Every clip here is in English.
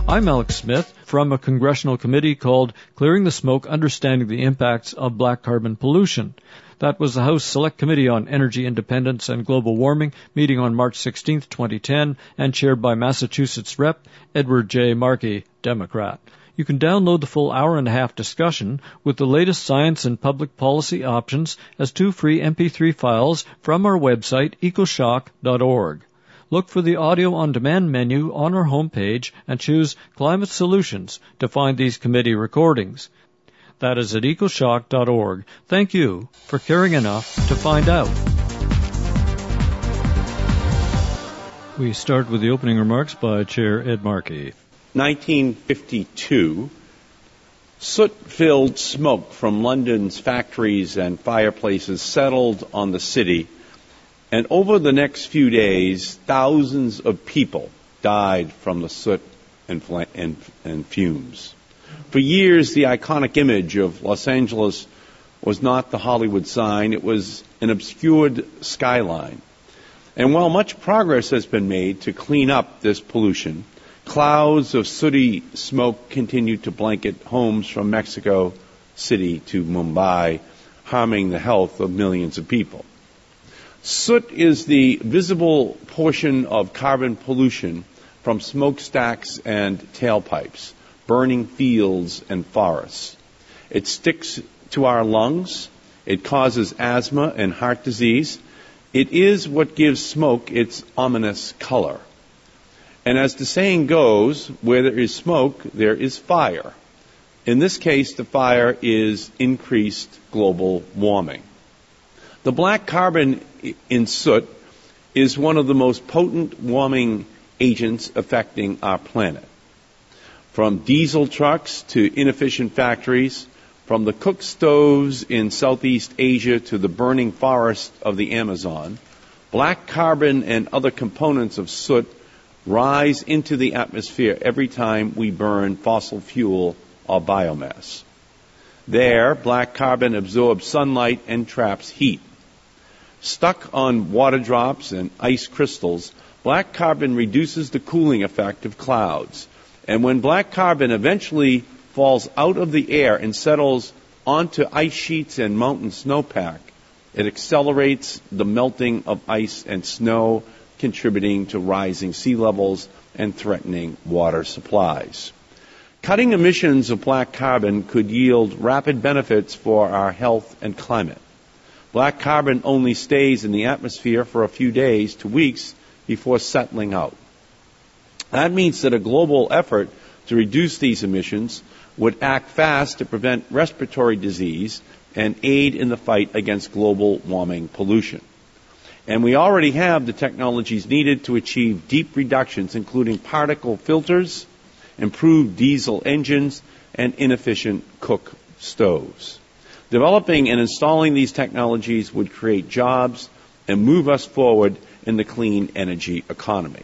I'm Alex Smith from a congressional committee called Clearing the Smoke, Understanding the Impacts of Black Carbon Pollution. That was the House Select Committee on Energy Independence and Global Warming, meeting on March 16, 2010, and chaired by Massachusetts Rep. Edward J. Markey, Democrat. You can download the full hour-and-a-half discussion with the latest science and public policy options as 2 free MP3 files from our website, ecoshock.org. Look for the Audio On Demand menu on our homepage and choose Climate Solutions to find these committee recordings. That is at ecoshock.org. Thank you for caring enough to find out. We start with the opening remarks by Chair Ed Markey. 1952, soot-filled smoke from London's factories and fireplaces settled on the city, and over the next few days, thousands of people died from the soot and fumes. For years, the iconic image of Los Angeles was not the Hollywood sign, it was an obscured skyline. And while much progress has been made to clean up this pollution, clouds of sooty smoke continue to blanket homes from Mexico City to Mumbai, harming the health of millions of people. Soot is the visible portion of carbon pollution from smokestacks and tailpipes, burning fields and forests. It sticks to our lungs. It causes asthma and heart disease. It is what gives smoke its ominous color. And as the saying goes, where there is smoke, there is fire. In this case, the fire is increased global warming. The black carbon in soot is one of the most potent warming agents affecting our planet. From diesel trucks to inefficient factories, from the cook stoves in Southeast Asia to the burning forest of the Amazon, black carbon and other components of soot rise into the atmosphere every time we burn fossil fuel or biomass. There, black carbon absorbs sunlight and traps heat. Stuck on water drops and ice crystals, black carbon reduces the cooling effect of clouds. And when black carbon eventually falls out of the air and settles onto ice sheets and mountain snowpack, it accelerates the melting of ice and snow, contributing to rising sea levels and threatening water supplies. Cutting emissions of black carbon could yield rapid benefits for our health and climate. Black carbon only stays in the atmosphere for a few days to weeks before settling out. That means that a global effort to reduce these emissions would act fast to prevent respiratory disease and aid in the fight against global warming pollution. And we already have the technologies needed to achieve deep reductions, including particle filters, improved diesel engines, and inefficient cook stoves. Developing and installing these technologies would create jobs and move us forward in the clean energy economy.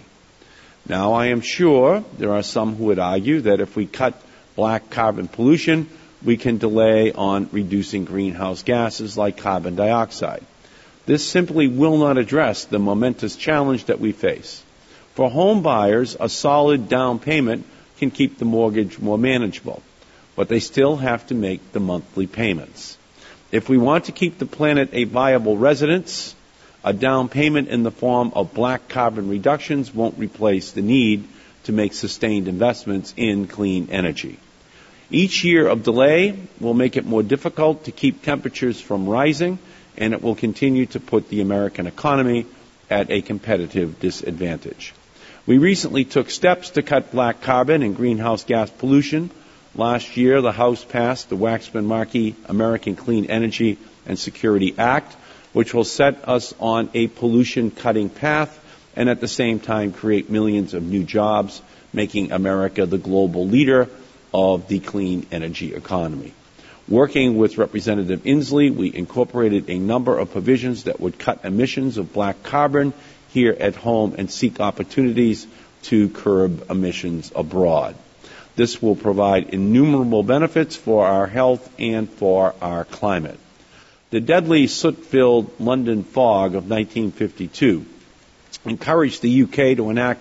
Now, I am sure there are some who would argue that if we cut black carbon pollution, we can delay on reducing greenhouse gases like carbon dioxide. This simply will not address the momentous challenge that we face. For home buyers, a solid down payment can keep the mortgage more manageable, but they still have to make the monthly payments. If we want to keep the planet a viable residence, a down payment in the form of black carbon reductions won't replace the need to make sustained investments in clean energy. Each year of delay will make it more difficult to keep temperatures from rising, and it will continue to put the American economy at a competitive disadvantage. We recently took steps to cut black carbon and greenhouse gas pollution. Last year, the House passed the Waxman-Markey American Clean Energy and Security Act, which will set us on a pollution-cutting path and at the same time create millions of new jobs, making America the global leader of the clean energy economy. Working with Representative Inslee, we incorporated a number of provisions that would cut emissions of black carbon here at home and seek opportunities to curb emissions abroad. This will provide innumerable benefits for our health and for our climate. The deadly soot-filled London fog of 1952 encouraged the UK to enact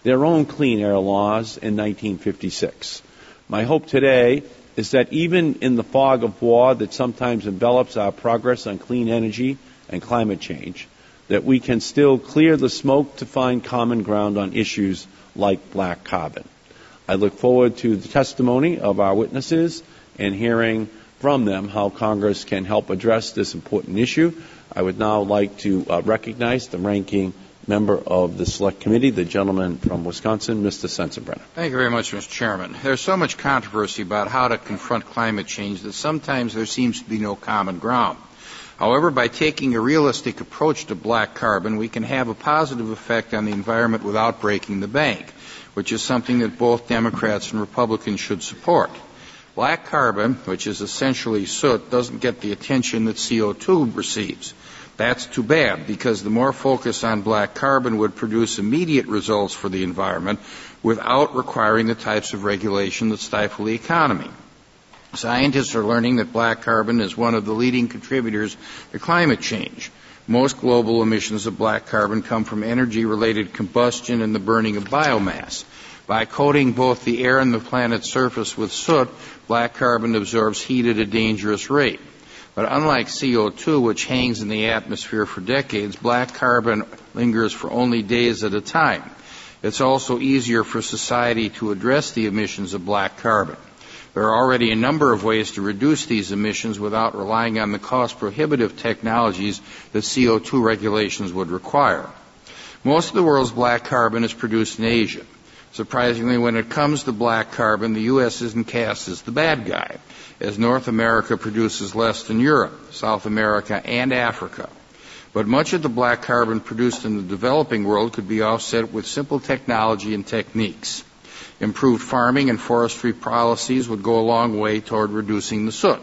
their own clean air laws in 1956. My hope today is that even in the fog of war that sometimes envelops our progress on clean energy and climate change, that we can still clear the smoke to find common ground on issues like black carbon. I look forward to the testimony of our witnesses and hearing from them how Congress can help address this important issue. I would now like to recognize the ranking member of the Select Committee, the gentleman from Wisconsin, Mr. Sensenbrenner. Thank you very much, Mr. Chairman. There's so much controversy about how to confront climate change that sometimes there seems to be no common ground. However, by taking a realistic approach to black carbon, we can have a positive effect on the environment without breaking the bank, which is something that both Democrats and Republicans should support. Black carbon, which is essentially soot, doesn't get the attention that CO2 receives. That's too bad, because the more focus on black carbon would produce immediate results for the environment without requiring the types of regulation that stifle the economy. Scientists are learning that black carbon is one of the leading contributors to climate change. Most global emissions of black carbon come from energy-related combustion and the burning of biomass. By coating both the air and the planet's surface with soot, black carbon absorbs heat at a dangerous rate. But unlike CO2, which hangs in the atmosphere for decades, black carbon lingers for only days at a time. It's also easier for society to address the emissions of black carbon. There are already a number of ways to reduce these emissions without relying on the cost-prohibitive technologies that CO2 regulations would require. Most of the world's black carbon is produced in Asia. Surprisingly, when it comes to black carbon, the U.S. isn't cast as the bad guy, as North America produces less than Europe, South America, and Africa. But much of the black carbon produced in the developing world could be offset with simple technology and techniques. Improved farming and forestry policies would go a long way toward reducing the soot.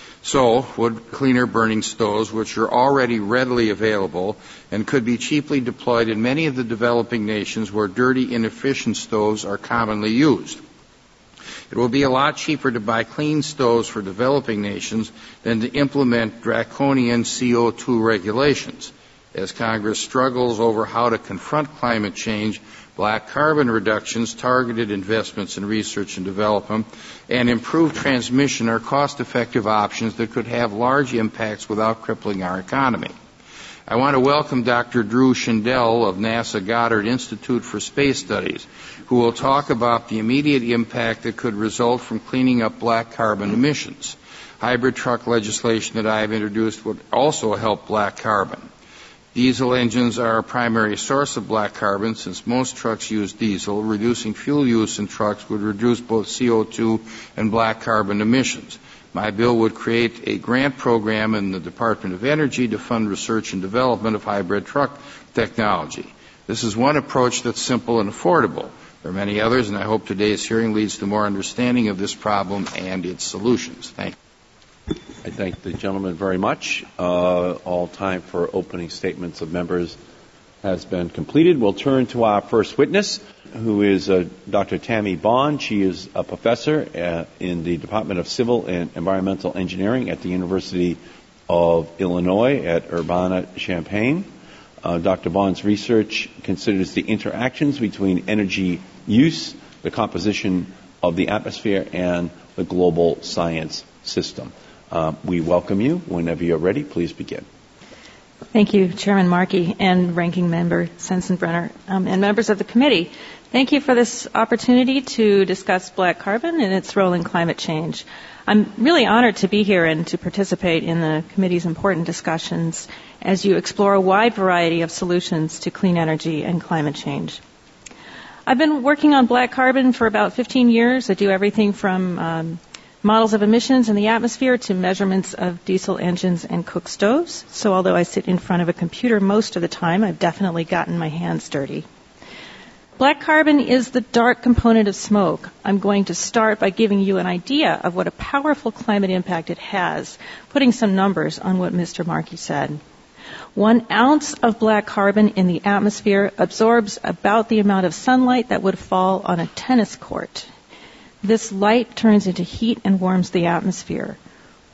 So would cleaner burning stoves, which are already readily available and could be cheaply deployed in many of the developing nations where dirty, inefficient stoves are commonly used. It will be a lot cheaper to buy clean stoves for developing nations than to implement draconian CO2 regulations. As Congress struggles over how to confront climate change, black carbon reductions, targeted investments in research and development, and improved transmission are cost-effective options that could have large impacts without crippling our economy. I want to welcome Dr. Drew Shindell of NASA Goddard Institute for Space Studies, who will talk about the immediate impact that could result from cleaning up black carbon emissions. Hybrid truck legislation that I have introduced would also help black carbon. Diesel engines are a primary source of black carbon since most trucks use diesel. Reducing fuel use in trucks would reduce both CO2 and black carbon emissions. My bill would create a grant program in the Department of Energy to fund research and development of hybrid truck technology. This is one approach that's simple and affordable. There are many others, and I hope today's hearing leads to more understanding of this problem and its solutions. Thank you. I thank the gentleman very much. All time for opening statements of members has been completed. We'll turn to our first witness, who is Dr. Tammy Bond. She is a professor in the Department of Civil and Environmental Engineering at the University of Illinois at Urbana-Champaign. Dr. Bond's research considers the interactions between energy use, the composition of the atmosphere, and the global science system. We welcome you. Whenever you're ready, please begin. Thank you, Chairman Markey and Ranking Member Sensenbrenner, and members of the committee. Thank you for this opportunity to discuss black carbon and its role in climate change. I'm really honored to be here and to participate in the committee's important discussions as you explore a wide variety of solutions to clean energy and climate change. I've been working on black carbon for about 15 years. I do everything from models of emissions in the atmosphere to measurements of diesel engines and cook stoves. So although I sit in front of a computer most of the time, I've definitely gotten my hands dirty. Black carbon is the dark component of smoke. I'm going to start by giving you an idea of what a powerful climate impact it has, putting some numbers on what Mr. Markey said. 1 ounce of black carbon in the atmosphere absorbs about the amount of sunlight that would fall on a tennis court. This light turns into heat and warms the atmosphere.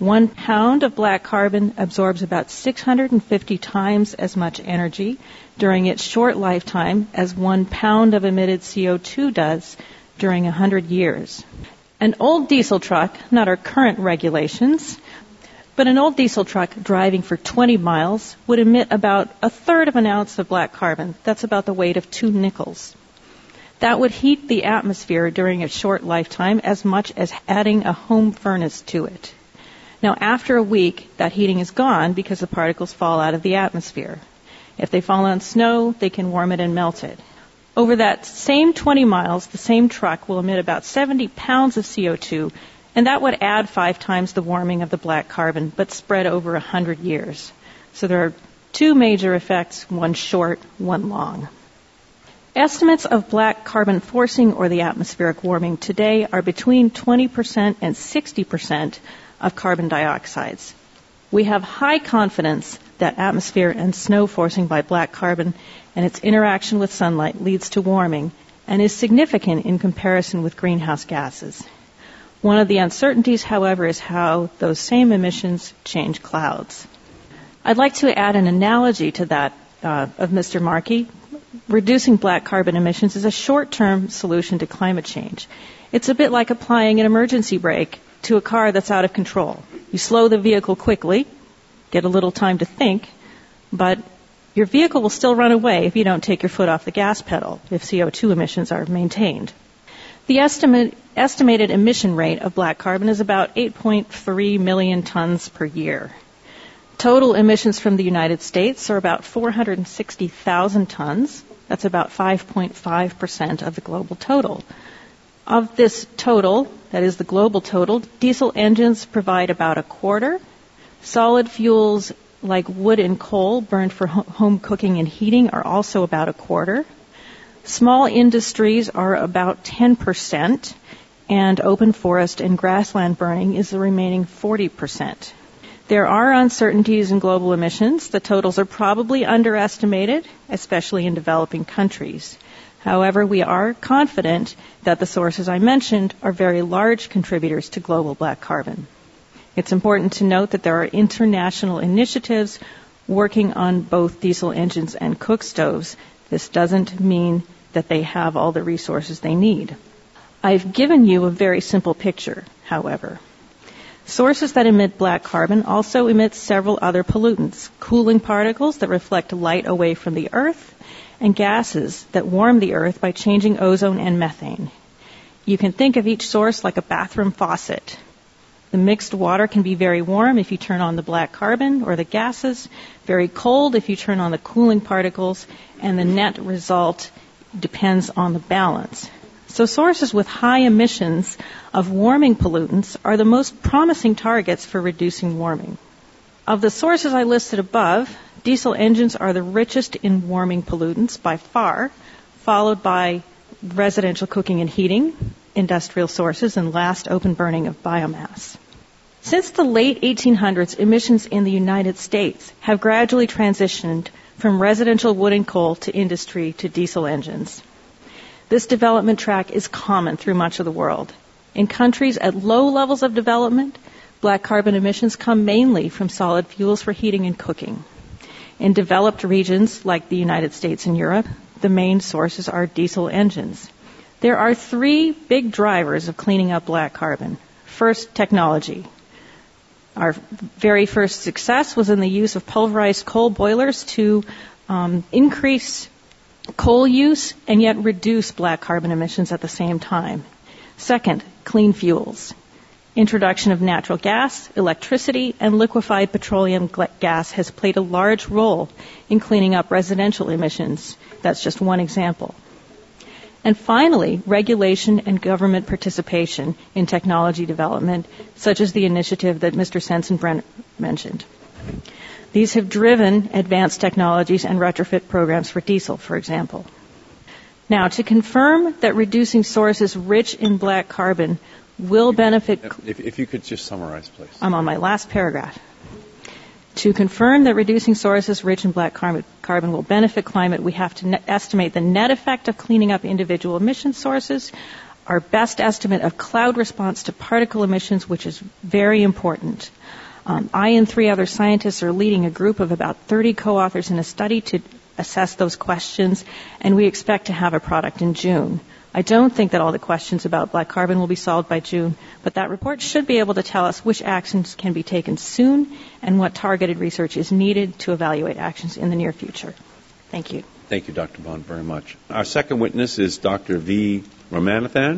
1 pound of black carbon absorbs about 650 times as much energy during its short lifetime as 1 pound of emitted CO2 does during 100 years. An old diesel truck, not our current regulations, but an old diesel truck driving for 20 miles would emit about a third of an ounce of black carbon. That's about the weight of 2 nickels. That would heat the atmosphere during its short lifetime as much as adding a home furnace to it. Now, after a week, that heating is gone because the particles fall out of the atmosphere. If they fall on snow, they can warm it and melt it. Over that same 20 miles, the same truck will emit about 70 pounds of CO2, and that would add 5 times the warming of the black carbon, but spread over 100 years. So there are 2 major effects, one short, one long. Estimates of black carbon forcing or the atmospheric warming today are between 20% and 60% of carbon dioxides. We have high confidence that atmosphere and snow forcing by black carbon and its interaction with sunlight leads to warming and is significant in comparison with greenhouse gases. One of the uncertainties, however, is how those same emissions change clouds. I'd like to add an analogy to that of Mr. Markey. Reducing black carbon emissions is a short-term solution to climate change. It's a bit like applying an emergency brake to a car that's out of control. You slow the vehicle quickly, get a little time to think, but your vehicle will still run away if you don't take your foot off the gas pedal if CO2 emissions are maintained. The estimated emission rate of black carbon is about 8.3 million tons per year. Total emissions from the United States are about 460,000 tons. That's about 5.5% of the global total. Of this total, that is the global total, diesel engines provide about a quarter. Solid fuels like wood and coal burned for home cooking and heating are also about a quarter. Small industries are about 10%, and open forest and grassland burning is the remaining 40%. There are uncertainties in global emissions. The totals are probably underestimated, especially in developing countries. However, we are confident that the sources I mentioned are very large contributors to global black carbon. It's important to note that there are international initiatives working on both diesel engines and cook stoves. This doesn't mean that they have all the resources they need. I've given you a very simple picture, however. Sources that emit black carbon also emit several other pollutants, cooling particles that reflect light away from the Earth, and gases that warm the Earth by changing ozone and methane. You can think of each source like a bathroom faucet. The mixed water can be very warm if you turn on the black carbon or the gases, very cold if you turn on the cooling particles, and the net result depends on the balance. So sources with high emissions of warming pollutants are the most promising targets for reducing warming. Of the sources I listed above, diesel engines are the richest in warming pollutants by far, followed by residential cooking and heating, industrial sources, and last open burning of biomass. Since the late 1800s, emissions in the United States have gradually transitioned from residential wood and coal to industry to diesel engines. This development track is common through much of the world. In countries at low levels of development, black carbon emissions come mainly from solid fuels for heating and cooking. In developed regions like the United States and Europe, the main sources are diesel engines. There are 3 big drivers of cleaning up black carbon. First, technology. Our very first success was in the use of pulverized coal boilers to increase coal use and yet reduce black carbon emissions at the same time. Second, clean fuels. Introduction of natural gas, electricity, and liquefied petroleum gas has played a large role in cleaning up residential emissions. That's just one example. And finally, regulation and government participation in technology development, such as the initiative that Mr. Sensenbrenner mentioned. These have driven advanced technologies and retrofit programs for diesel, for example. Now, to confirm that reducing sources rich in black carbon will benefit... If you could just summarize, please. I'm on my last paragraph. To confirm that reducing sources rich in black carbon will benefit climate, we have to estimate the net effect of cleaning up individual emission sources our best estimate of cloud response to particle emissions, which is very important. I and 3 other scientists are leading a group of about 30 co-authors in a study to assess those questions, and we expect to have a product in June. I don't think that all the questions about black carbon will be solved by June, but that report should be able to tell us which actions can be taken soon and what targeted research is needed to evaluate actions in the near future. Thank you. Thank you, Dr. Bond, very much. Our second witness is Dr. V. Ramanathan.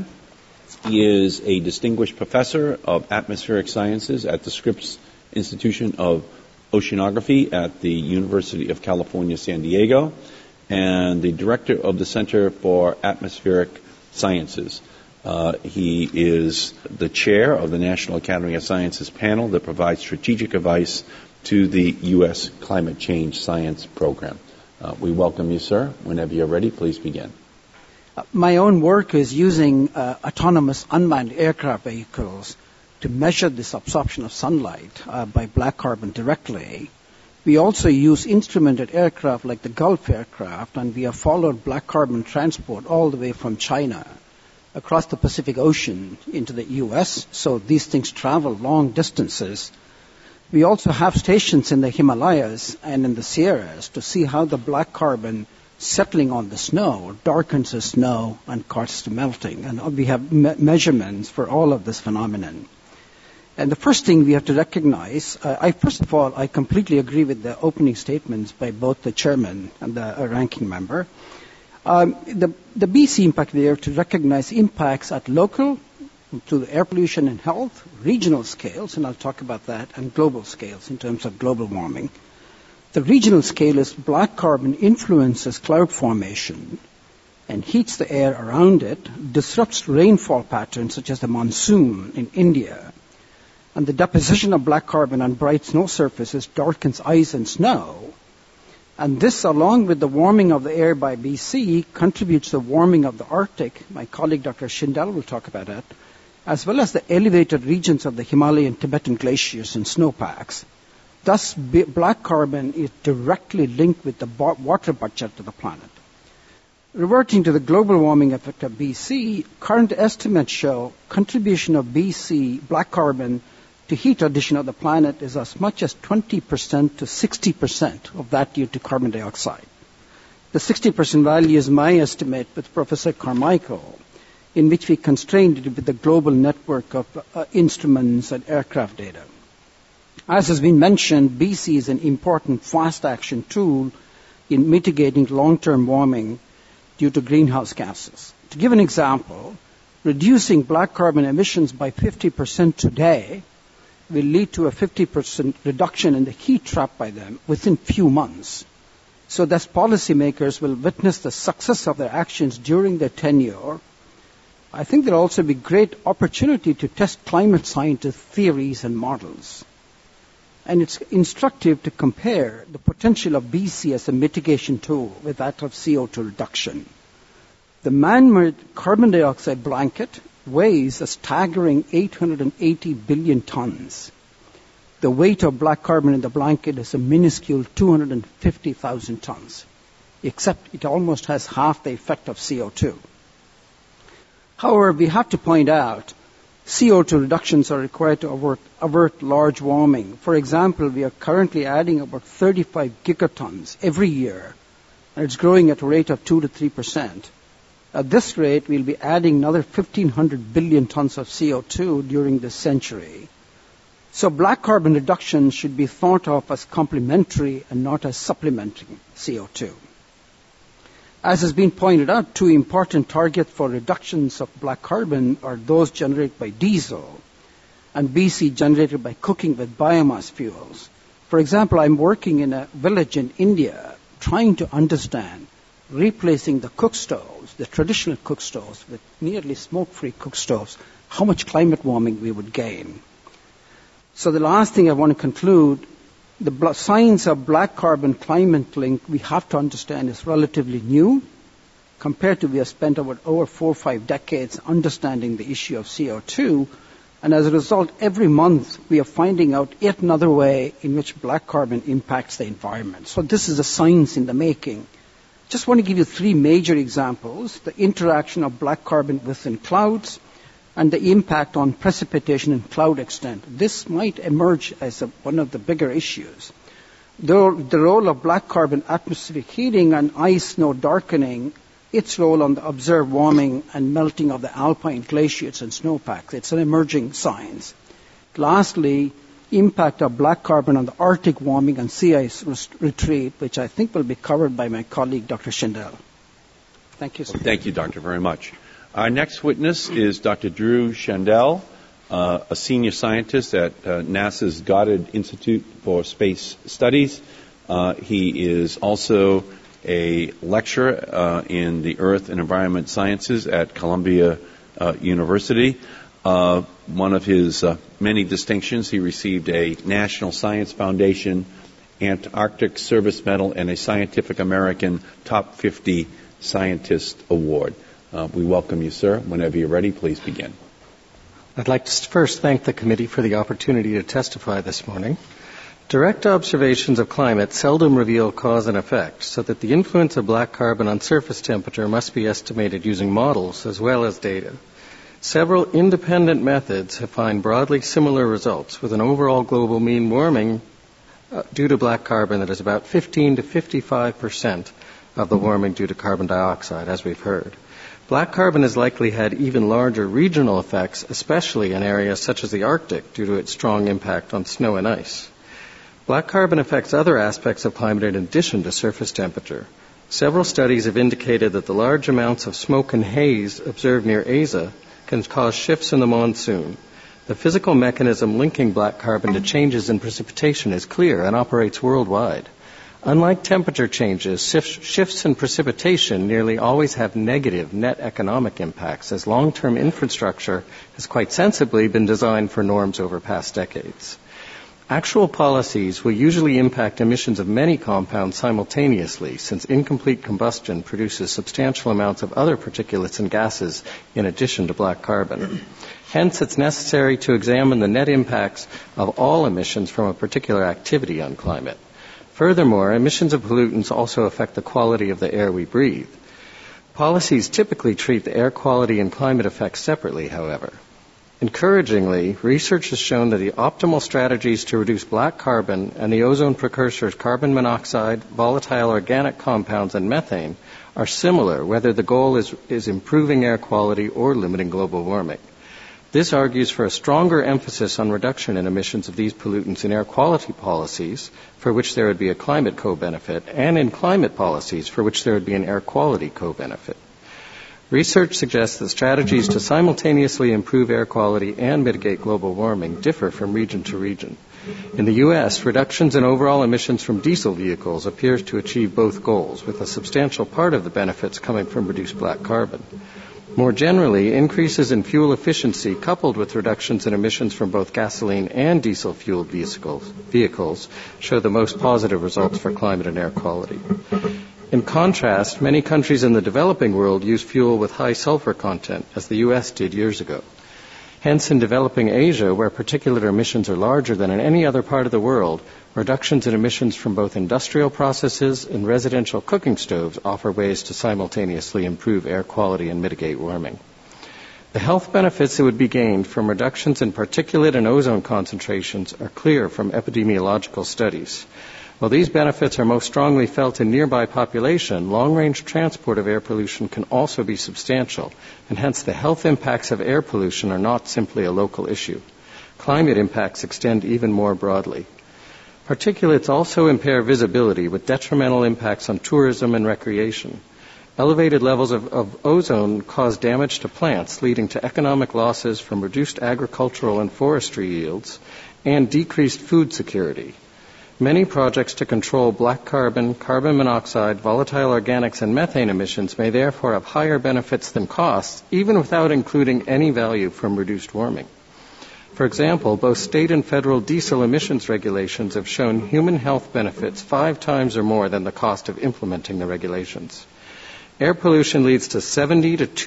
He is a distinguished professor of atmospheric sciences at the Scripps Institution of Oceanography at the University of California, San Diego, and the director of the Center for Atmospheric Sciences. He is the chair of the National Academy of Sciences panel that provides strategic advice to the U.S. Climate Change Science Program. We welcome you, sir. Whenever you're ready, please begin. My own work is using autonomous unmanned aircraft vehicles to measure this absorption of sunlight by black carbon directly. We also use instrumented aircraft like the Gulf aircraft, and we have followed black carbon transport all the way from China across the Pacific Ocean into the U.S., so these things travel long distances. We also have stations in the Himalayas and in the Sierras to see how the black carbon settling on the snow darkens the snow and causes the melting. And we have measurements for all of this phenomenon. And the first thing we have to recognize, first of all, I completely agree with the opening statements by both the chairman and the ranking member. The BC impact, we have to recognize impacts at local, to the air pollution and health, regional scales, and I'll talk about that, and global scales in terms of global warming. The regional scale is black carbon influences cloud formation and heats the air around it, disrupts rainfall patterns such as the monsoon in India. And the deposition of black carbon on bright snow surfaces darkens ice and snow. And this, along with the warming of the air by BC, contributes to the warming of the Arctic. My colleague Dr. Schindel will talk about that, as well as the elevated regions of the Himalayan Tibetan glaciers and snowpacks. Thus, black carbon is directly linked with the water budget of the planet. Reverting to the global warming effect of BC, current estimates show contribution of BC black carbon to heat addition of the planet is as much as 20% to 60% of that due to carbon dioxide. The 60% value is my estimate with Professor Carmichael, in which we constrained it with the global network of instruments and aircraft data. As has been mentioned, BC is an important fast-action tool in mitigating long-term warming due to greenhouse gases. To give an example, reducing black carbon emissions by 50% today will lead to a 50% reduction in the heat trapped by them within few months. So thus policymakers will witness the success of their actions during their tenure. I think there will also be great opportunity to test climate scientist theories and models. And it's instructive to compare the potential of BC as a mitigation tool with that of CO2 reduction. The man-made carbon dioxide blanket weighs a staggering 880 billion tons. The weight of black carbon in the blanket is a minuscule 250,000 tons, except it almost has half the effect of CO2. However, we have to point out CO2 reductions are required to avert large warming. For example, we are currently adding about 35 gigatons every year, and it's growing at a rate of 2 to 3%. At this rate, we'll be adding another 1,500 billion tons of CO2 during this century. So black carbon reduction should be thought of as complementary and not as supplementing CO2. As has been pointed out, two important targets for reductions of black carbon are those generated by diesel and BC generated by cooking with biomass fuels. For example, I'm working in a village in India trying to understand replacing the cook stoves, the traditional cook stoves, with nearly smoke-free cook stoves, how much climate warming we would gain. So the last thing I want to conclude, the science of black carbon climate link we have to understand is relatively new compared to we have spent over 4 or 5 decades understanding the issue of CO2. And as a result, every month we are finding out yet another way in which black carbon impacts the environment. So this is a science in the making. Just want to give you three major examples: the interaction of black carbon within clouds and the impact on precipitation and cloud extent. This might emerge as one of the bigger issues. The role of black carbon atmospheric heating and ice snow darkening, its role on the observed warming and melting of the alpine glaciers and snowpacks. It's an emerging science. Lastly, impact of black carbon on the Arctic warming and sea ice retreat, which I think will be covered by my colleague, Dr. Schindel. Thank you, sir. Thank you, Doctor, very much. Our next witness is Dr. Drew Schindel, a senior scientist at NASA's Goddard Institute for Space Studies. He is also a lecturer in the Earth and Environment Sciences at Columbia University. One of his many distinctions, he received a National Science Foundation Antarctic Service Medal and a Scientific American Top 50 Scientist Award. We welcome you, sir. Whenever you're ready, please begin. I'd like to first thank the committee for the opportunity to testify this morning. Direct observations of climate seldom reveal cause and effect, so that the influence of black carbon on surface temperature must be estimated using models as well as data. Several independent methods have found broadly similar results, with an overall global mean warming due to black carbon that is about 15 to 55% of the warming due to carbon dioxide, as we've heard. Black carbon has likely had even larger regional effects, especially in areas such as the Arctic, due to its strong impact on snow and ice. Black carbon affects other aspects of climate in addition to surface temperature. Several studies have indicated that the large amounts of smoke and haze observed near Asia can cause shifts in the monsoon. The physical mechanism linking black carbon to changes in precipitation is clear and operates worldwide. Unlike temperature changes, shifts in precipitation nearly always have negative net economic impacts, as long-term infrastructure has quite sensibly been designed for norms over past decades. Actual policies will usually impact emissions of many compounds simultaneously, since incomplete combustion produces substantial amounts of other particulates and gases in addition to black carbon. Hence, it's necessary to examine the net impacts of all emissions from a particular activity on climate. Furthermore, emissions of pollutants also affect the quality of the air we breathe. Policies typically treat the air quality and climate effects separately, however. Encouragingly, research has shown that the optimal strategies to reduce black carbon and the ozone precursors carbon monoxide, volatile organic compounds, and methane are similar, whether the goal is improving air quality or limiting global warming. This argues for a stronger emphasis on reduction in emissions of these pollutants in air quality policies, for which there would be a climate co-benefit, and in climate policies, for which there would be an air quality co-benefit. Research suggests that strategies to simultaneously improve air quality and mitigate global warming differ from region to region. In the U.S., reductions in overall emissions from diesel vehicles appears to achieve both goals, with a substantial part of the benefits coming from reduced black carbon. More generally, increases in fuel efficiency coupled with reductions in emissions from both gasoline and diesel-fueled vehicles show the most positive results for climate and air quality. In contrast, many countries in the developing world use fuel with high sulfur content, as the U.S. did years ago. Hence, in developing Asia, where particulate emissions are larger than in any other part of the world, reductions in emissions from both industrial processes and residential cooking stoves offer ways to simultaneously improve air quality and mitigate warming. The health benefits that would be gained from reductions in particulate and ozone concentrations are clear from epidemiological studies. While these benefits are most strongly felt in nearby population, long-range transport of air pollution can also be substantial, and hence the health impacts of air pollution are not simply a local issue. Climate impacts extend even more broadly. Particulates also impair visibility, with detrimental impacts on tourism and recreation. Elevated levels of ozone cause damage to plants, leading to economic losses from reduced agricultural and forestry yields and decreased food security. Many projects to control black carbon, carbon monoxide, volatile organics, and methane emissions may therefore have higher benefits than costs, even without including any value from reduced warming. For example, both state and federal diesel emissions regulations have shown human health benefits 5 times or more than the cost of implementing the regulations. Air pollution leads to $70 to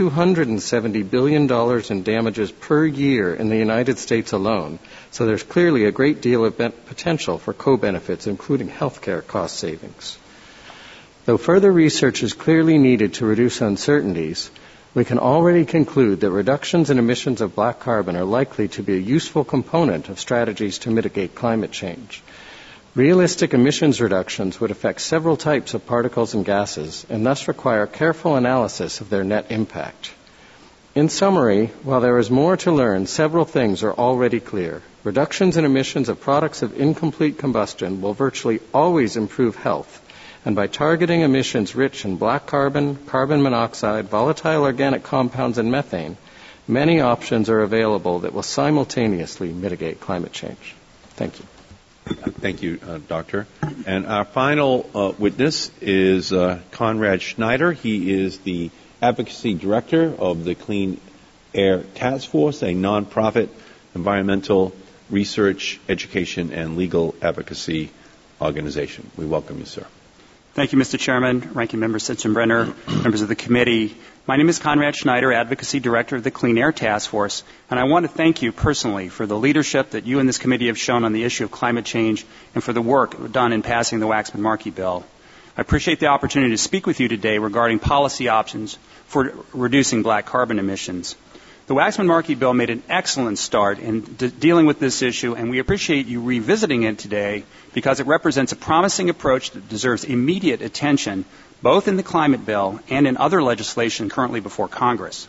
$270 billion in damages per year in the United States alone, so there's clearly a great deal of potential for co-benefits, including healthcare cost savings. Though further research is clearly needed to reduce uncertainties, we can already conclude that reductions in emissions of black carbon are likely to be a useful component of strategies to mitigate climate change. Realistic emissions reductions would affect several types of particles and gases and thus require careful analysis of their net impact. In summary, while there is more to learn, several things are already clear. Reductions in emissions of products of incomplete combustion will virtually always improve health, and by targeting emissions rich in black carbon, carbon monoxide, volatile organic compounds, and methane, many options are available that will simultaneously mitigate climate change. Thank you. Thank you, Doctor. And our final witness is Conrad Schneider. He is the Advocacy Director of the Clean Air Task Force, a nonprofit environmental research, education, and legal advocacy organization. We welcome you, sir. Thank you, Mr. Chairman, Ranking Member Sensenbrenner, members of the committee. My name is Conrad Schneider, Advocacy Director of the Clean Air Task Force, and I want to thank you personally for the leadership that you and this committee have shown on the issue of climate change and for the work done in passing the Waxman-Markey bill. I appreciate the opportunity to speak with you today regarding policy options for reducing black carbon emissions. The Waxman-Markey bill made an excellent start in dealing with this issue, and we appreciate you revisiting it today because it represents a promising approach that deserves immediate attention, both in the climate bill and in other legislation currently before Congress.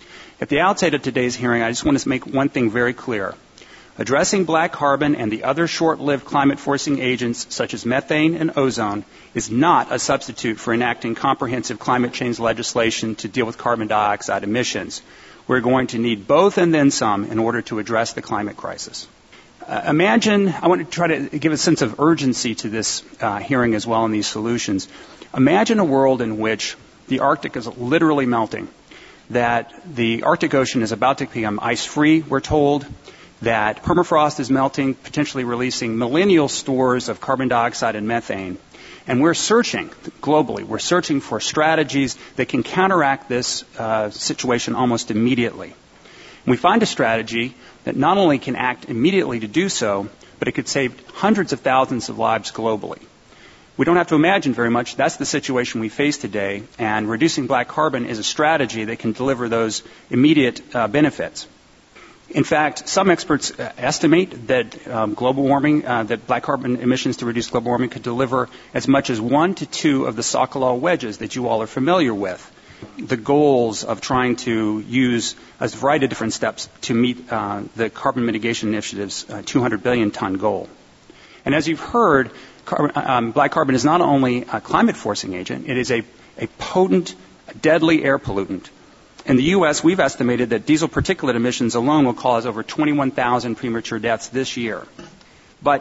At the outset of today's hearing, I just want to make one thing very clear. Addressing black carbon and the other short-lived climate-forcing agents, such as methane and ozone, is not a substitute for enacting comprehensive climate change legislation to deal with carbon dioxide emissions. We're going to need both and then some in order to address the climate crisis. I want to try to give a sense of urgency to this hearing as well in these solutions. Imagine a world in which the Arctic is literally melting, that the Arctic Ocean is about to become ice-free, we're told, that permafrost is melting, potentially releasing millennial stores of carbon dioxide and methane. And we're searching globally. We're searching for strategies that can counteract this situation almost immediately. And we find a strategy that not only can act immediately to do so, but it could save hundreds of thousands of lives globally. We don't have to imagine very much. That's the situation we face today, and reducing black carbon is a strategy that can deliver those immediate benefits. In fact, some experts estimate that global warming, that black carbon emissions to reduce global warming could deliver as much as 1 to 2 of the Sokolov wedges that you all are familiar with. The goals of trying to use a variety of different steps to meet the Carbon Mitigation Initiative's 200 billion ton goal. And as you've heard, black carbon is not only a climate-forcing agent, it is a potent, deadly air pollutant. In the U.S., we've estimated that diesel particulate emissions alone will cause over 21,000 premature deaths this year. But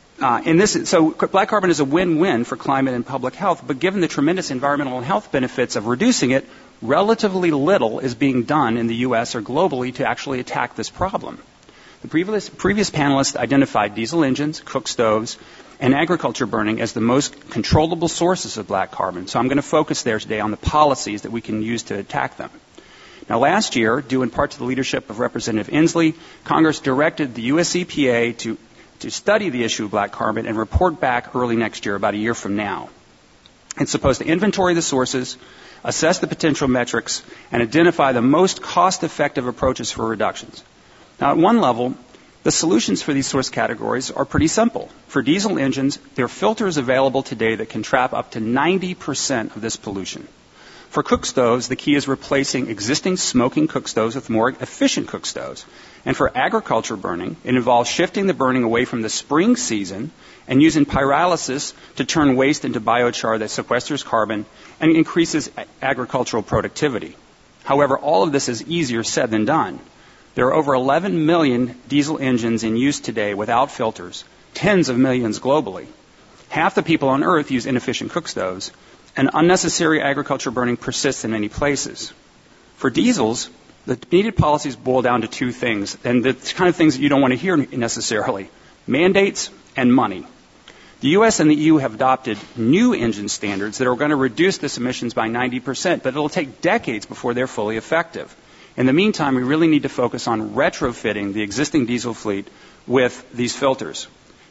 so black carbon is a win-win for climate and public health, but given the tremendous environmental and health benefits of reducing it, relatively little is being done in the U.S. or globally to actually attack this problem. The previous panelists identified diesel engines, cook stoves, and agriculture burning as the most controllable sources of black carbon. So I'm going to focus there today on the policies that we can use to attack them. Now, last year, due in part to the leadership of Representative Inslee, Congress directed the U.S. EPA to study the issue of black carbon and report back early next year, about a year from now. It's supposed to inventory the sources, assess the potential metrics, and identify the most cost-effective approaches for reductions. Now, at one level, the solutions for these source categories are pretty simple. For diesel engines, there are filters available today that can trap up to 90% of this pollution. For cook stoves, the key is replacing existing smoking cook stoves with more efficient cook stoves. And for agriculture burning, it involves shifting the burning away from the spring season and using pyrolysis to turn waste into biochar that sequesters carbon and increases agricultural productivity. However, all of this is easier said than done. There are over 11 million diesel engines in use today without filters, tens of millions globally. Half the people on Earth use inefficient cook stoves, and unnecessary agriculture burning persists in many places. For diesels, the needed policies boil down to two things, and the kind of things that you don't want to hear necessarily: mandates and money. The U.S. and the EU have adopted new engine standards that are going to reduce this emissions by 90%, but it'll take decades before they're fully effective. In the meantime, we really need to focus on retrofitting the existing diesel fleet with these filters.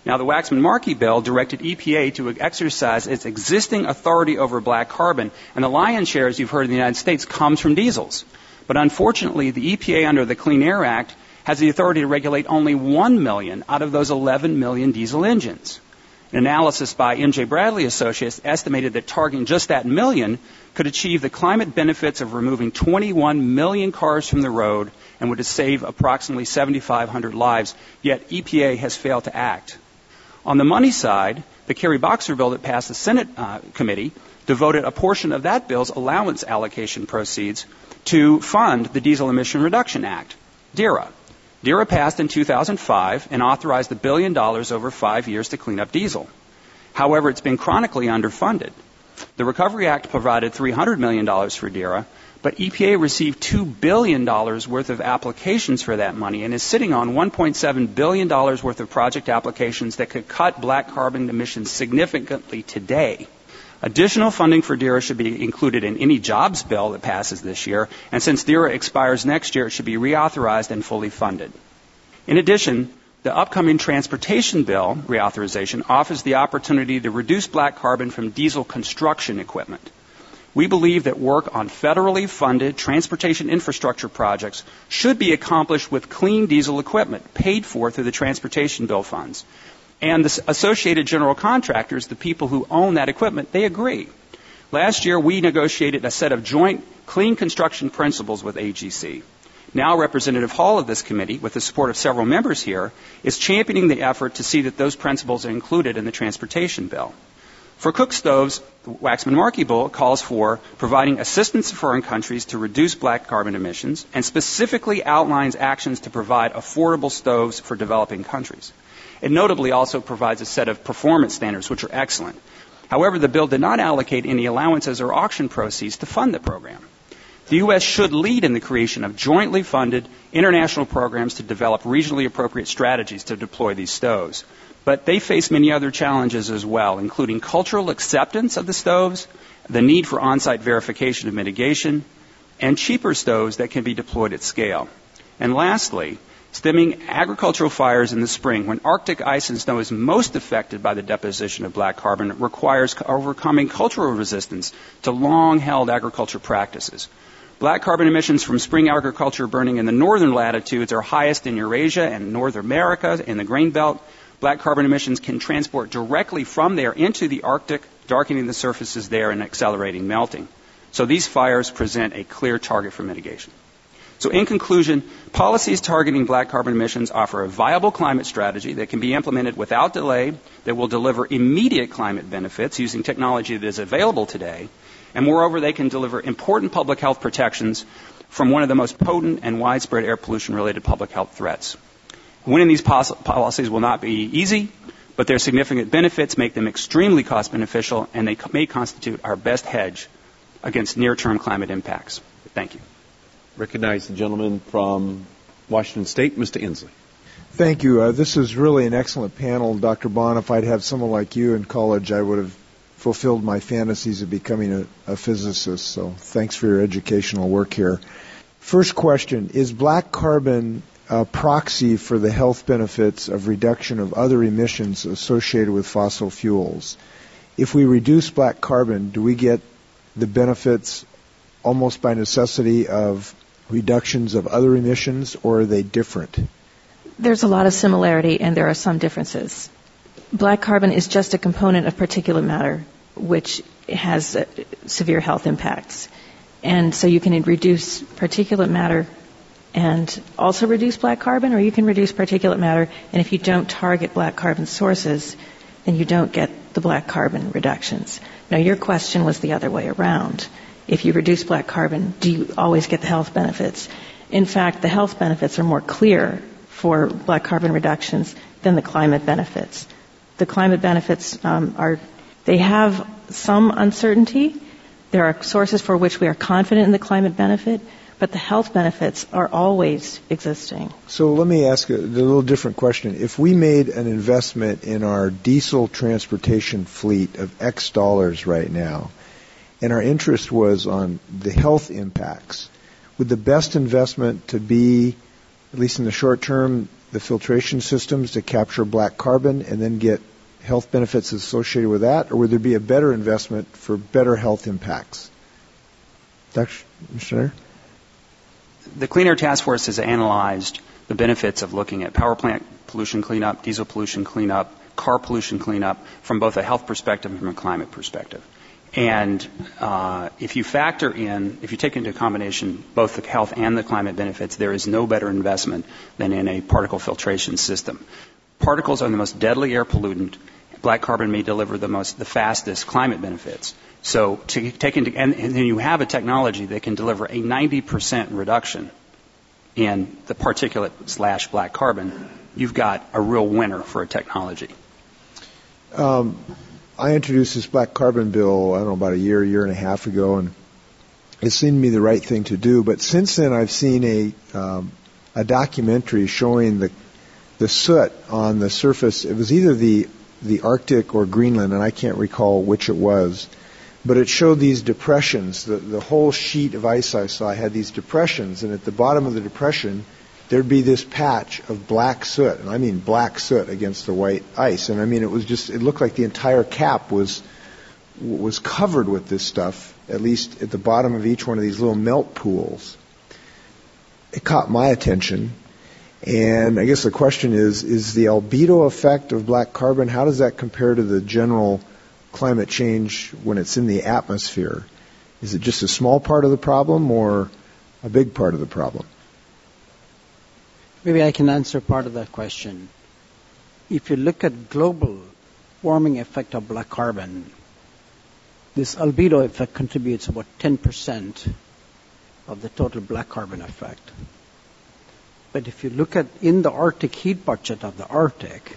Now, the Waxman-Markey bill directed EPA to exercise its existing authority over black carbon, and the lion's share, as you've heard in the United States, comes from diesels. But unfortunately, the EPA under the Clean Air Act has the authority to regulate only 1 million out of those 11 million diesel engines. An analysis by M.J. Bradley Associates estimated that targeting just that million could achieve the climate benefits of removing 21 million cars from the road and would save approximately 7,500 lives, yet EPA has failed to act. On the money side, the Kerry-Boxer bill that passed the Senate committee devoted a portion of that bill's allowance allocation proceeds to fund the Diesel Emission Reduction Act, DERA. DERA passed in 2005 and authorized $1 billion over 5 years to clean up diesel. However, it's been chronically underfunded. The Recovery Act provided $300 million for DERA, but EPA received $2 billion worth of applications for that money and is sitting on $1.7 billion worth of project applications that could cut black carbon emissions significantly today. Additional funding for DERA should be included in any jobs bill that passes this year, and since DERA expires next year, it should be reauthorized and fully funded. In addition, the upcoming transportation bill reauthorization offers the opportunity to reduce black carbon from diesel construction equipment. We believe that work on federally funded transportation infrastructure projects should be accomplished with clean diesel equipment paid for through the transportation bill funds. And the associated general contractors, the people who own that equipment, they agree. Last year, we negotiated a set of joint clean construction principles with AGC. Now, Representative Hall of this committee, with the support of several members here, is championing the effort to see that those principles are included in the transportation bill. For cook stoves, the Waxman-Markey bill calls for providing assistance to foreign countries to reduce black carbon emissions and specifically outlines actions to provide affordable stoves for developing countries. It notably also provides a set of performance standards, which are excellent. However, the bill did not allocate any allowances or auction proceeds to fund the program. The U.S. should lead in the creation of jointly funded international programs to develop regionally appropriate strategies to deploy these stoves. But they face many other challenges as well, including cultural acceptance of the stoves, the need for on-site verification of mitigation, and cheaper stoves that can be deployed at scale. And lastly, stemming agricultural fires in the spring, when Arctic ice and snow is most affected by the deposition of black carbon, requires overcoming cultural resistance to long-held agriculture practices. Black carbon emissions from spring agriculture burning in the northern latitudes are highest in Eurasia and North America in the grain belt. Black carbon emissions can transport directly from there into the Arctic, darkening the surfaces there and accelerating melting. So these fires present a clear target for mitigation. So in conclusion, policies targeting black carbon emissions offer a viable climate strategy that can be implemented without delay, that will deliver immediate climate benefits using technology that is available today, and moreover, they can deliver important public health protections from one of the most potent and widespread air pollution-related public health threats. Winning these policies will not be easy, but their significant benefits make them extremely cost beneficial, and they may constitute our best hedge against near-term climate impacts. Thank you. Recognize the gentleman from Washington State, Mr. Inslee. Thank you. This is really an excellent panel. Dr. Bond, if I'd had someone like you in college, I would have fulfilled my fantasies of becoming a physicist. So thanks for your educational work here. First question, is black carbon a proxy for the health benefits of reduction of other emissions associated with fossil fuels? If we reduce black carbon, do we get the benefits almost by necessity of reductions of other emissions, or are they different? There's a lot of similarity, and there are some differences. Black carbon is just a component of particulate matter, which has severe health impacts. And so you can reduce particulate matter and also reduce black carbon, or you can reduce particulate matter, and if you don't target black carbon sources, then you don't get the black carbon reductions. Now, your question was the other way around. If you reduce black carbon, do you always get the health benefits? In fact, the health benefits are more clear for black carbon reductions than the climate benefits. The climate benefits they have some uncertainty. There are sources for which we are confident in the climate benefit, but the health benefits are always existing. So let me ask a little different question. If we made an investment in our diesel transportation fleet of X dollars right now, and our interest was on the health impacts, would the best investment to be, at least in the short term, the filtration systems to capture black carbon and then get health benefits associated with that, or would there be a better investment for better health impacts? Dr. Schneider? The Clean Air Task Force has analyzed the benefits of looking at power plant pollution cleanup, diesel pollution cleanup, car pollution cleanup from both a health perspective and from a climate perspective. And if you take into combination both the health and the climate benefits, there is no better investment than in a particle filtration system. Particles are the most deadly air pollutant. Black carbon may deliver the fastest climate benefits. So and then you have a technology that can deliver a 90% reduction in the particulate / black carbon. You've got a real winner for a technology. I introduced this black carbon bill, I don't know, about a year and a half ago, and it seemed to me the right thing to do. But since then, I've seen a documentary showing the soot on the surface. It was either the Arctic or Greenland, and I can't recall which it was. But it showed these depressions. The whole sheet of ice I saw had these depressions, and at the bottom of the depression, there'd be this patch of black soot, and I mean black soot against the white ice. And I mean, it looked like the entire cap was covered with this stuff, at least at the bottom of each one of these little melt pools. It caught my attention. And I guess the question is the albedo effect of black carbon, how does that compare to the general climate change when it's in the atmosphere? Is it just a small part of the problem or a big part of the problem? Maybe I can answer part of that question. If you look at global warming effect of black carbon, this albedo effect contributes about 10% of the total black carbon effect. But if you look at in the Arctic heat budget of the Arctic,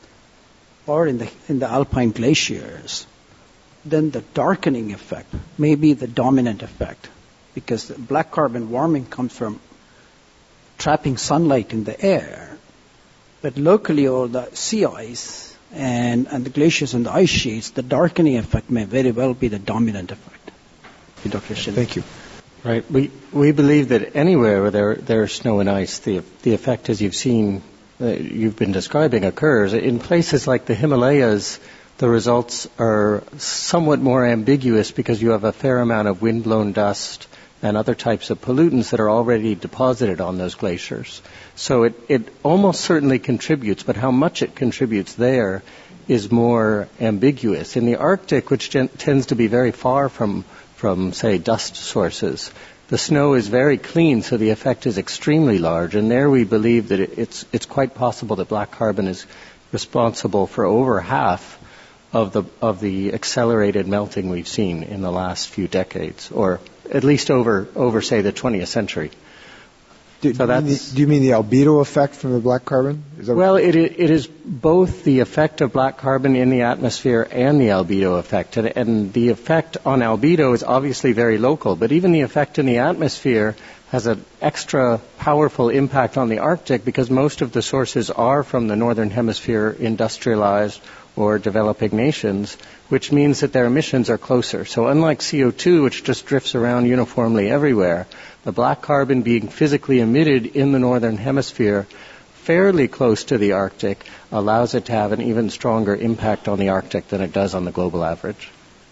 or in the alpine glaciers, then the darkening effect may be the dominant effect, because the black carbon warming comes from trapping sunlight in the air. But locally, over the sea ice and the glaciers and the ice sheets, the darkening effect may very well be the dominant effect. Dr. Schindler. Thank you. Right. We believe that anywhere where there's snow and ice, the effect, as you've seen, you've been describing, occurs. In places like the Himalayas, the results are somewhat more ambiguous because you have a fair amount of wind-blown dust and other types of pollutants that are already deposited on those glaciers. So it almost certainly contributes, but how much it contributes there is more ambiguous. In the Arctic, which tends to be very far from, say, dust sources, the snow is very clean, so the effect is extremely large. And there we believe that it's quite possible that black carbon is responsible for over half of the accelerated melting we've seen in the last few decades, or at least over say, the 20th century. Do you mean the albedo effect from the black carbon? Well, it is both the effect of black carbon in the atmosphere and the albedo effect. And the effect on albedo is obviously very local, but even the effect in the atmosphere has an extra powerful impact on the Arctic because most of the sources are from the northern hemisphere industrialized or developing nations, which means that their emissions are closer. So unlike CO2, which just drifts around uniformly everywhere, the black carbon being physically emitted in the northern hemisphere fairly close to the Arctic allows it to have an even stronger impact on the Arctic than it does on the global average.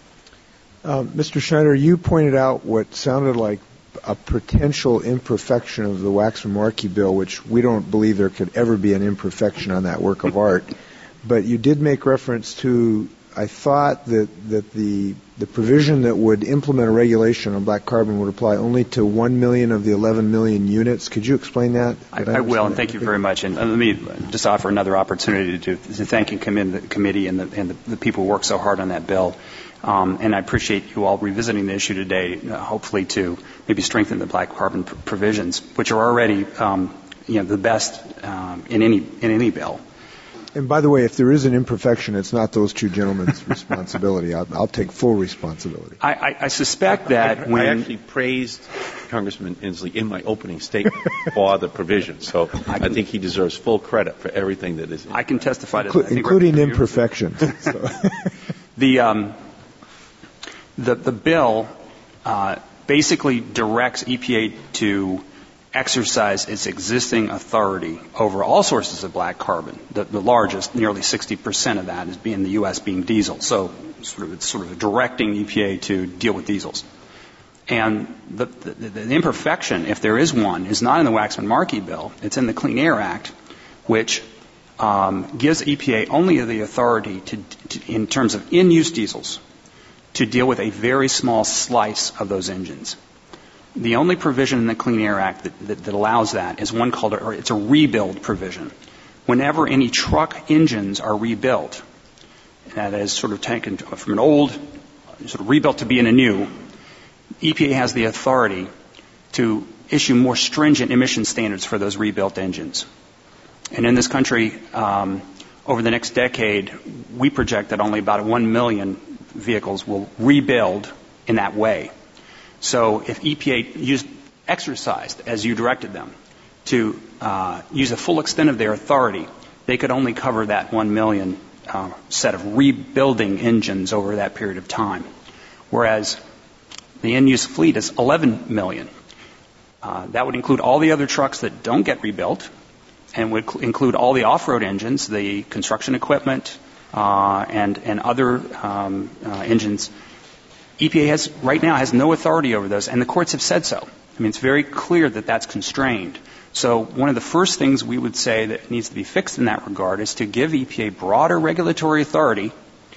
Mr. Schneider, you pointed out what sounded like a potential imperfection of the Waxman-Markey bill, which we don't believe there could ever be an imperfection on that work of art. But you did make reference to, I thought, that the provision that would implement a regulation on black carbon would apply only to 1 million of the 11 million units. Could you explain that? I will, and thank you very much. And let me just offer another opportunity to thank and commend the committee and the people who worked so hard on that bill. And I appreciate you all revisiting the issue today, hopefully to maybe strengthen the black carbon provisions, which are already the best in any bill. And by the way, if there is an imperfection, it's not those two gentlemen's responsibility. I'll take full responsibility. I suspect that I actually praised Congressman Inslee in my opening statement for the provision, so I think he deserves full credit for everything that is in I can testify to that. Including imperfections. So. The bill basically directs EPA to exercise its existing authority over all sources of black carbon. The largest, nearly 60% of that, is in the U.S. being diesel. So it's sort of directing EPA to deal with diesels. And the imperfection, if there is one, is not in the Waxman-Markey bill. It's in the Clean Air Act, which gives EPA only the authority in terms of in-use diesels, to deal with a very small slice of those engines. The only provision in the Clean Air Act that allows that is one called, or it's a rebuild provision. Whenever any truck engines are rebuilt, that is sort of taken from an old, sort of rebuilt to be in a new, EPA has the authority to issue more stringent emission standards for those rebuilt engines. And in this country, over the next decade, we project that only about 1 million vehicles will rebuild in that way. So if EPA exercised, as you directed them, to use the full extent of their authority, they could only cover that 1 million set of rebuilding engines over that period of time. Whereas the in-use fleet is 11 million. That would include all the other trucks that don't get rebuilt, and would include all the off-road engines, the construction equipment, and other engines. EPA right now has no authority over those, and the courts have said so. I mean, it's very clear that that's constrained. So one of the first things we would say that needs to be fixed in that regard is to give EPA broader regulatory authority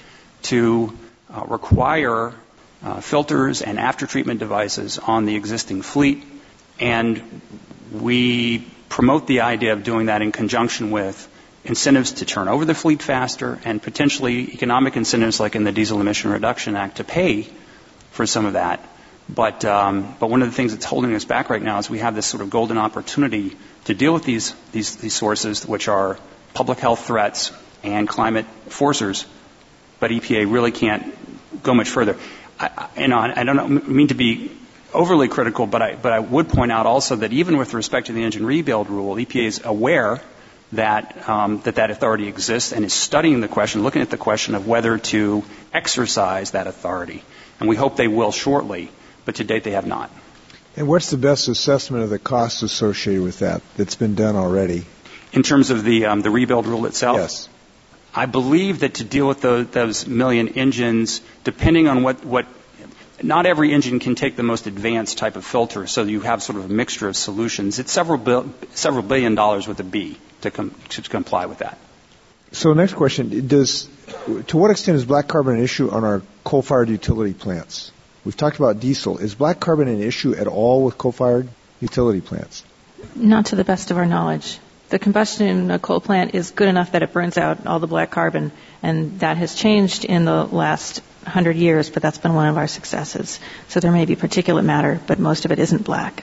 to require filters and after-treatment devices on the existing fleet. And we promote the idea of doing that in conjunction with incentives to turn over the fleet faster and potentially economic incentives like in the Diesel Emission Reduction Act to pay for some of that. But one of the things that's holding us back right now is we have this sort of golden opportunity to deal with these sources, which are public health threats and climate forcers, but EPA really can't go much further. I don't mean to be overly critical, but I would point out also that even with respect to the engine rebuild rule, EPA is aware that that authority exists and is studying the question, looking at the question of whether to exercise that authority. And we hope they will shortly, but to date they have not. And what's the best assessment of the costs associated with that's been done already? In terms of the rebuild rule itself? Yes. I believe that to deal with those million engines, depending on what not every engine can take the most advanced type of filter, so you have sort of a mixture of solutions. It's several $1 billion with a B to comply with that. So next question, to what extent is black carbon an issue on our coal-fired utility plants? We've talked about diesel. Is black carbon an issue at all with coal-fired utility plants? Not to the best of our knowledge. The combustion in a coal plant is good enough that it burns out all the black carbon, and that has changed in the last 100 years, but that's been one of our successes. So there may be particulate matter, but most of it isn't black.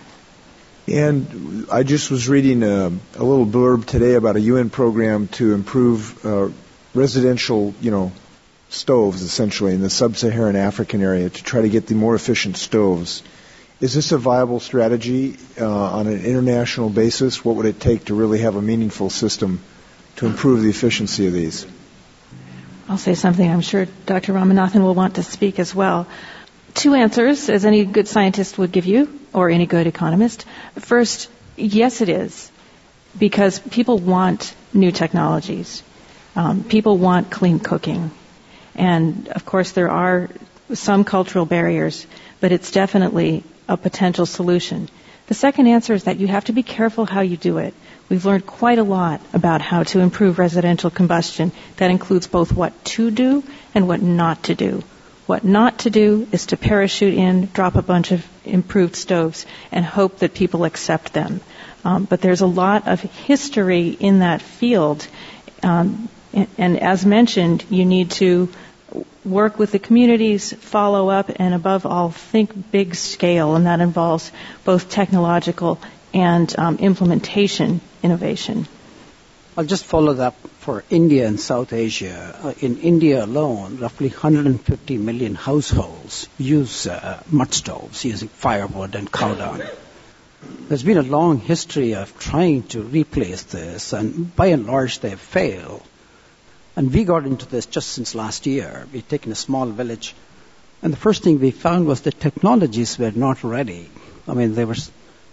And I just was reading a little blurb today about a UN program to improve residential, stoves, essentially, in the sub-Saharan African area to try to get the more efficient stoves. Is this a viable strategy on an international basis? What would it take to really have a meaningful system to improve the efficiency of these? I'll say something. I'm sure Dr. Ramanathan will want to speak as well. Two answers, as any good scientist would give you, or any good economist. First, yes, it is, because people want new technologies. People want clean cooking. And, of course, there are some cultural barriers, but it's definitely a potential solution. The second answer is that you have to be careful how you do it. We've learned quite a lot about how to improve residential combustion. That includes both what to do and what not to do. What not to do is to parachute in, drop a bunch of improved stoves, and hope that people accept them. But there's a lot of history in that field. And as mentioned, you need to work with the communities, follow up, and above all, think big scale, and that involves both technological and implementation innovation. I'll just follow that for India and South Asia. In India alone, roughly 150 million households use mud stoves using firewood and cow dung. There's been a long history of trying to replace this, and by and large they've failed. And we got into this just since last year. We've taken a small village, and the first thing we found was the technologies were not ready. I mean, there was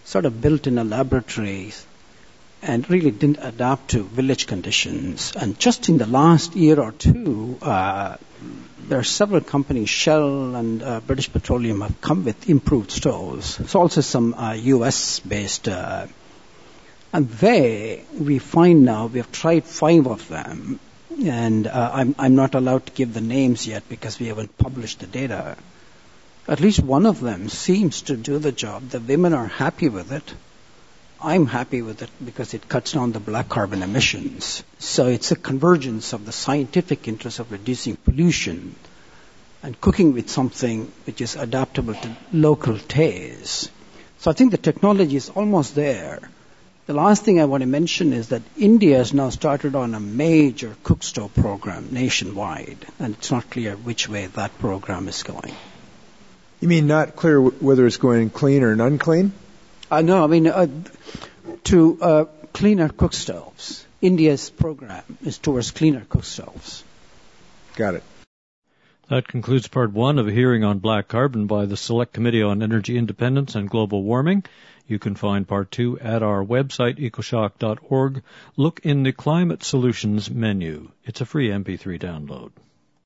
sort of built in a laboratory and really didn't adapt to village conditions. And just in the last year or two, there are several companies, Shell and British Petroleum, have come with improved stoves. There's also some US-based, and we find now, we have tried 5 of them, and I'm not allowed to give the names yet because we haven't published the data. At least one of them seems to do the job. The women are happy with it. I'm happy with it because it cuts down the black carbon emissions. So it's a convergence of the scientific interest of reducing pollution and cooking with something which is adaptable to local tastes. So I think the technology is almost there. The last thing I want to mention is that India has now started on a major cook stove program nationwide, and it's not clear which way that program is going. You mean not clear whether it's going clean or unclean? No, I mean to cleaner cook stoves. India's program is towards cleaner cook stoves. Got it. That concludes Part 1 of a hearing on black carbon by the Select Committee on Energy Independence and Global Warming. You can find Part 2 at our website, ecoshock.org. Look in the Climate Solutions menu. It's a free MP3 download.